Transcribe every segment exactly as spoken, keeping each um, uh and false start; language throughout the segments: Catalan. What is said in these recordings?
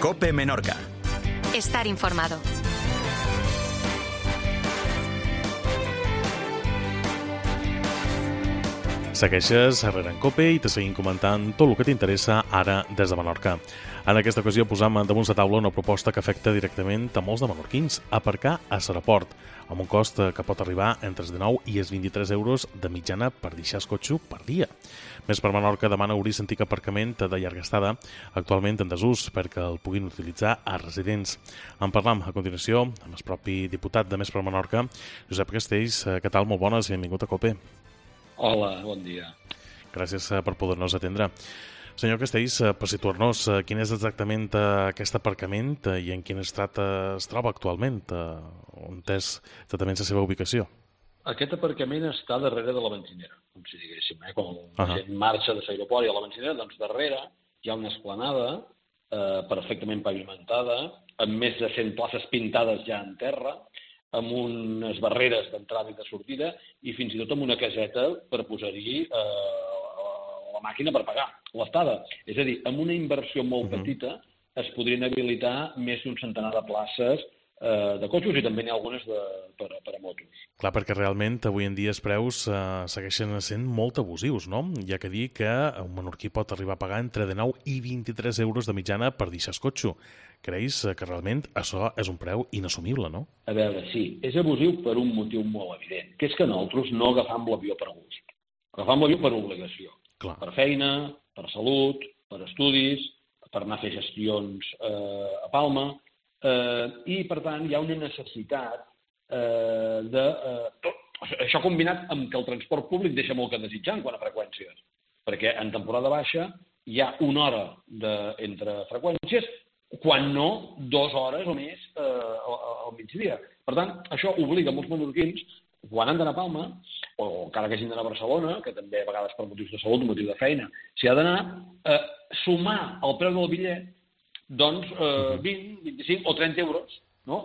COPE Menorca. Estar informado. Segueixes a Rere en COPE i te seguim comentant tot el que t'interessa ara des de Menorca. En aquesta ocasió posam damunt la taula una proposta que afecta directament a molts de menorquins, aparcar a l'aeroport, amb un cost que pot arribar entre els dinou i els vint-i-tres euros de mitjana per deixar el cotxe per dia. Més per Menorca demana obrir l'antic aparcament de llarga estada, actualment en desús, perquè el puguin utilitzar a residents. En parlam a continuació amb el propi diputat de Més per Menorca, Josep Castells. Què tal? Molt bones i benvingut a COPE. Hola, bon dia. Gràcies per poder-nos atendre. Senyor Castells, per situar-nos, quin és exactament aquest aparcament i en quin estat es troba actualment? On és exactament la seva ubicació? Aquest aparcament està darrere de la benzinera, com si diguéssim. Eh? Quan la uh-huh. gent marxa de l'aeroport i a la benzinera, doncs darrere hi ha una esplanada eh, perfectament pavimentada, amb més de cent places pintades ja en terra, amb unes barreres d'entrada i de sortida i fins i tot amb una caseta per posar-hi eh, la màquina per pagar l'estada. És a dir, amb una inversió molt uh-huh. petita es podrien habilitar més d'un centenar de places eh, de cotxes i també n'hi ha algunes de, per, per a motos. Clar, perquè realment avui en dia els preus eh, segueixen sent molt abusius, no? Hi ha que dir que un menorquí pot arribar a pagar entre dinou i vint-i-tres euros de mitjana per deixar el cotxe. Creus que realment això és un preu inassumible, no? A veure, sí, és abusiu per un motiu molt evident, que és que nosaltres no agafam l'avió per gust. Agafam l'avió per obligació. Clar. Per feina, per salut, per estudis, per anar a fer gestions eh, a Palma, eh, i per tant hi ha una necessitat eh, de... Eh, això combinat amb que el transport públic deixa molt que desitjar en quant a freqüències, perquè en temporada baixa hi ha una hora de, entre freqüències, quan no, dues hores o més eh, al, al migdia. Per tant, això obliga molts menorquins, quan han d'anar a Palma, o encara que hagin d'anar a Barcelona, que també a vegades per motius de salut, motiu de feina, s'hi ha d'anar, eh, sumar el preu del bitllet, doncs, eh, vint, vint-i-cinc o trenta euros, no?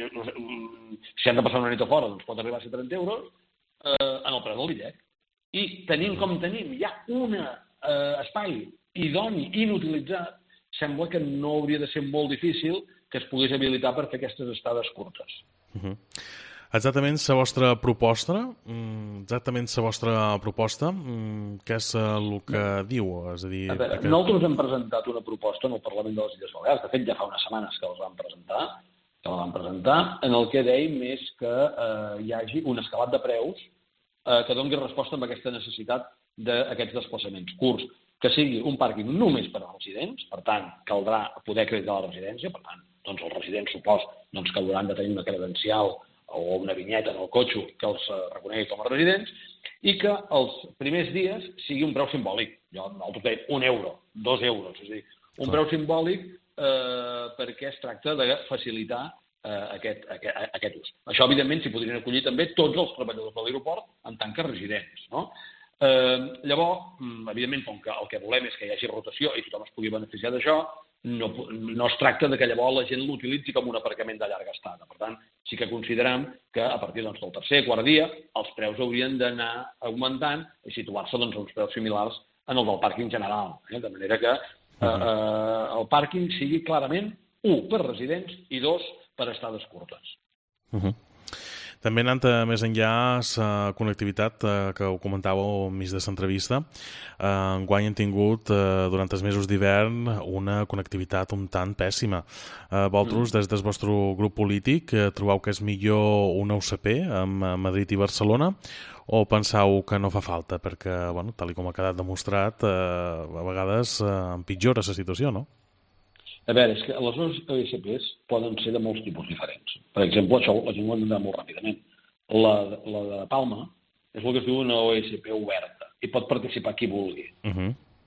Si han de passar una nit a fora, doncs pot arribar a ser trenta euros, eh, en el preu del bitllet. I tenint com tenim, hi ha un eh, espai idoni, inutilitzat, sembla que no hauria de ser molt difícil que es pogués habilitar per fer aquestes estades curtes. Uh-huh. Exactament la vostra proposta, exactament la vostra proposta, què és el que no. diu? És a dir, a veure, aquest... Nosaltres hem presentat una proposta en el Parlament de les Illes Balears, de fet ja fa unes setmanes que els vam presentar, que la vam presentar, en el que dèiem és que eh, hi hagi un escalat de preus eh, que doni resposta amb aquesta necessitat d'aquests desplaçaments curts, que sigui un pàrquing només per als residents, per tant, caldrà poder acreditar la residència, per tant, doncs els residents, supos, doncs, que hauran de tenir una credencial o una vinyeta en el cotxe que els reconegui com a residents, i que els primers dies sigui un preu simbòlic. Jo, nosaltres dèiem un euro, dos euros, és a dir, un Clar. preu simbòlic eh, perquè es tracta de facilitar eh, aquest, aquest, aquest ús. Això, evidentment, s'hi podrien acollir també tots els treballadors de l'aeroport en tant que residents, no? Eh, llavors, evidentment, com que el que volem és que hi hagi rotació i tothom es pugui beneficiar d'això, no, no es tracta de que llavors la gent l'utilitzi com un aparcament de llarga estada. Per tant, sí que considerem que a partir doncs, del tercer, quart dia, els preus haurien d'anar augmentant i situar-se doncs, a uns preus similars en el del pàrquing general. Eh? De manera que eh, eh, el pàrquing sigui clarament, un, per residents i dos, per estades curtes. Uh-huh. També anant més enllà la connectivitat eh, que ho comentàveu enmig de l'entrevista, eh, enguany hem tingut eh, durant els mesos d'hivern una connectivitat un tant pèssima. Eh, vosaltres, des del vostre grup polític, eh, trobeu que és millor una U C P amb Madrid i Barcelona o penseu que no fa falta perquè, bueno, tal com ha quedat demostrat, eh, a vegades eh, empitjora la situació, no? A veure, és que les O S Pes poden ser de molts tipus diferents. Per exemple, això la gent ho hem d'anar molt ràpidament. La, la de Palma és el que es diu una O S P oberta i pot participar qui vulgui. Uh-huh.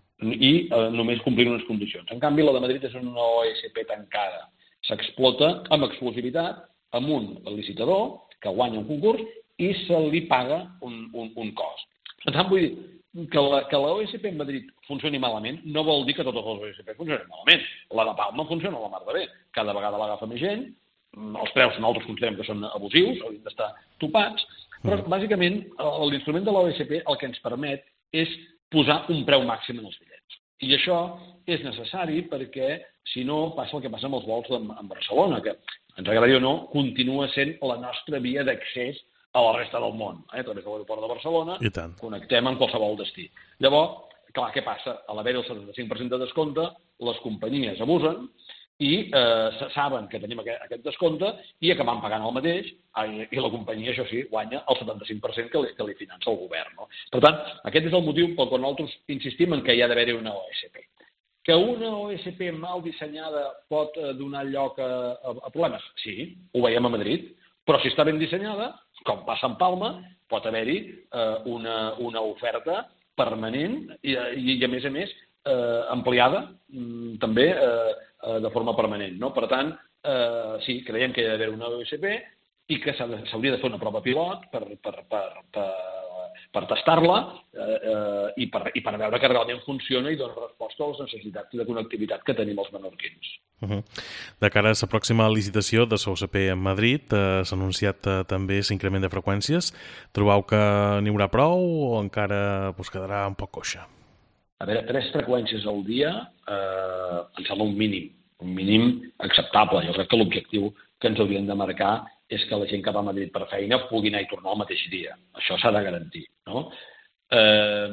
I eh, només complir unes condicions. En canvi, la de Madrid és una O S P tancada. S'explota amb exclusivitat amb un licitador que guanya un concurs i se li paga un, un, un cost. Per tant, vull dir, que la, que la O S P en Madrid funcioni malament no vol dir que totes les O S P funcionin malament. La de Palma funciona la mar de bé. Cada vegada l'agafa més gent, els preus nosaltres considerem que són abusius, haurien d'estar topats, però bàsicament l'instrument de l'O S P el que ens permet és posar un preu màxim en els bitllets. I això és necessari perquè, si no, passa el que passa amb els vols en Barcelona, que, ens agradi o no, continua sent la nostra via d'accés a la resta del món. Eh? A través de l'aeroport de Barcelona connectem amb qualsevol destí. Llavors, clar, què passa? A l'haver el setanta-cinc per cent de descompte, les companyies abusen i eh, saben que tenim aquest, aquest descompte i acaben pagant el mateix i, i la companyia, això sí, guanya el setanta-cinc per cent que li, que li finança el govern. No? Per tant, aquest és el motiu pel qual nosaltres insistim en que hi ha d'haver-hi una O S P. Que una O S P mal dissenyada pot donar lloc a, a, a problemes? Sí, ho veiem a Madrid, però si està ben dissenyada, com passa en Palma, pot haver-hi eh, una, una oferta permanent i, i, i a més a més, eh, ampliada mm, també eh, de forma permanent. No? Per tant, eh, sí, creiem que hi ha d'haver una O S P i que s'hauria de fer una prova pilot per, per, per, per, per tastar-la eh, eh, i, per, i per veure que realment funciona i dona resposta a les necessitats de connectivitat que tenim els menorquins. Uh-huh. De cara a la pròxima licitació de la O S P en Madrid, eh, s'ha anunciat eh, també l'increment de freqüències. Trobeu que n'hi haurà prou o encara pues, quedarà un poc coixa? A veure, tres freqüències al dia eh, em sembla un mínim, un mínim acceptable. Jo crec que l'objectiu que ens haurien de marcar és que la gent que va a Madrid per feina pugui anar i tornar el mateix dia. Això s'ha de garantir. No? Eh,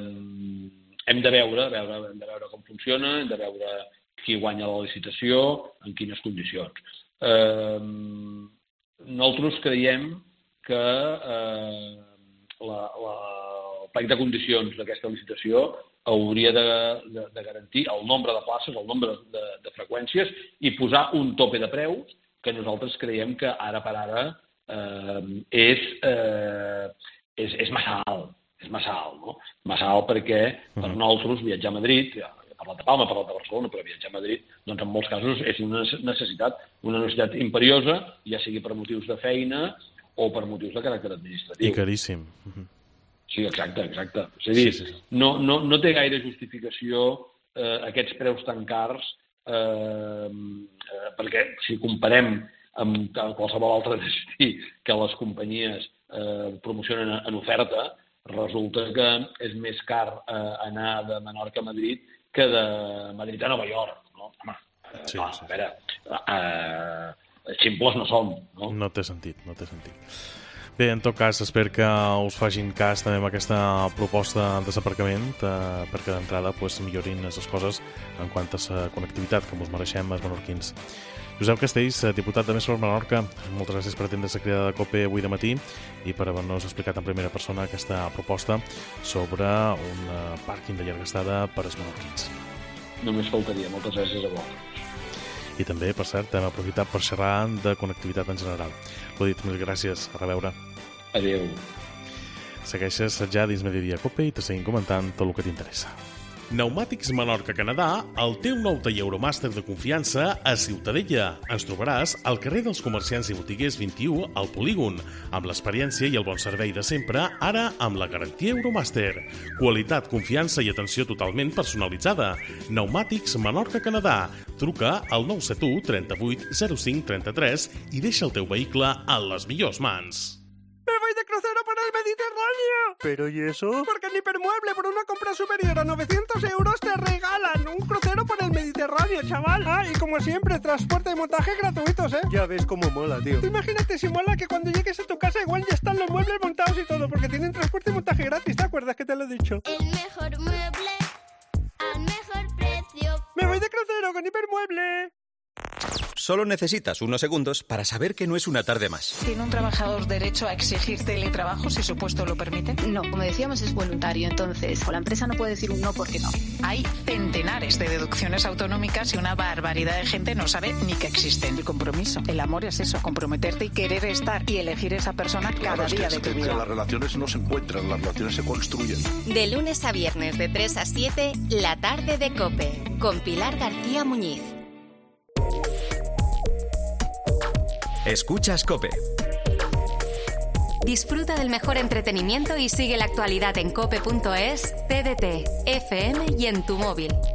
hem de veure, veure, hem de veure com funciona, hem de veure qui guanya la licitació, en quines condicions. Eh, nosaltres creiem que eh, la, la, el plec de condicions d'aquesta licitació hauria de, de, de garantir el nombre de places, el nombre de, de freqüències i posar un tope de preus que nosaltres creiem que ara per ara eh, és, eh, és, és massa alt. És massa alt, no? Massa alt perquè per nosaltres viatjar a Madrid, ja he parlat de Palma, he parlat de Barcelona, però viatjar a Madrid, doncs en molts casos és una necessitat, una necessitat imperiosa, ja sigui per motius de feina o per motius de caràcter administratiu. I caríssim. Sí, exacte, exacte. És a dir, sí, sí, sí. No, no, no té gaire justificació eh, aquests preus tan cars eh, eh, perquè si comparem amb qualsevol altre destí que les companyies eh, promocionen en oferta, resulta que és més car eh, anar de Menorca a Madrid que de Madrid a Nova York. No? Home, eh, sí, clar, sí. A veure, eh, ximples no som. No? No té sentit, no té sentit. Bé, en tot cas, espero que us facin cas també amb aquesta proposta de l'aparcament eh, perquè d'entrada pues, millorin les coses en quant a la connectivitat, com us mereixem els menorquins. Josep Castells, diputat de Més per Menorca, moltes gràcies per atendre la crida de COPE avui de matí i per haver-nos explicat en primera persona aquesta proposta sobre un pàrquing de llarga estada per als menorquins. Només faltaria. Moltes gràcies a vosaltres. I també, per cert, hem aprofitat per xerrar de connectivitat en general. L'ho dit, mil gràcies. A reveure. Adéu. Segueixes ja dins Mediodía COPE i te seguim comentant tot el que t'interessa. Pneumàtics Menorca Canadà, el teu nou taller Euromàster de confiança a Ciutadella. Ens trobaràs al carrer dels Comerciants i Botiguers vint-i-u al Polígon, amb l'experiència i el bon servei de sempre, ara amb la garantia Euromàster. Qualitat, confiança i atenció totalment personalitzada. Pneumàtics Menorca Canadà. Truca al nou set u trenta-vuit zero cinc trenta-tres i deixa el teu vehicle en les millors mans. ¡Me voy de crucero por el Mediterráneo! ¿Pero y eso? Porque en Hipermueble por una compra superior a novecientos euros te regalan un crucero por el Mediterráneo, chaval. Ah, y como siempre, transporte y montaje gratuitos, ¿eh? Ya ves cómo mola, tío. Tú imagínate si mola que cuando llegues a tu casa igual ya están los muebles montados y todo, porque tienen transporte y montaje gratis, ¿te acuerdas que te lo he dicho? El mejor mueble al mejor precio. ¡Me voy de crucero con Hipermueble! Solo necesitas unos segundos para saber que no es una tarde más. ¿Tiene un trabajador derecho a exigir teletrabajo si su puesto lo permite? No, como decíamos, es voluntario, entonces o la empresa no puede decir un no porque no. Hay centenares de deducciones autonómicas y una barbaridad de gente no sabe ni que existen. El compromiso, el amor es eso, comprometerte y querer estar y elegir esa persona cada claro, es día que, de tu es vida. Que las relaciones no se encuentran, las relaciones se construyen. De lunes a viernes de tres a siete, La Tarde de COPE, con Pilar García Muñiz. Escuchas COPE. Disfruta del mejor entretenimiento y sigue la actualidad en cope punto es, T D T, F M y en tu móvil.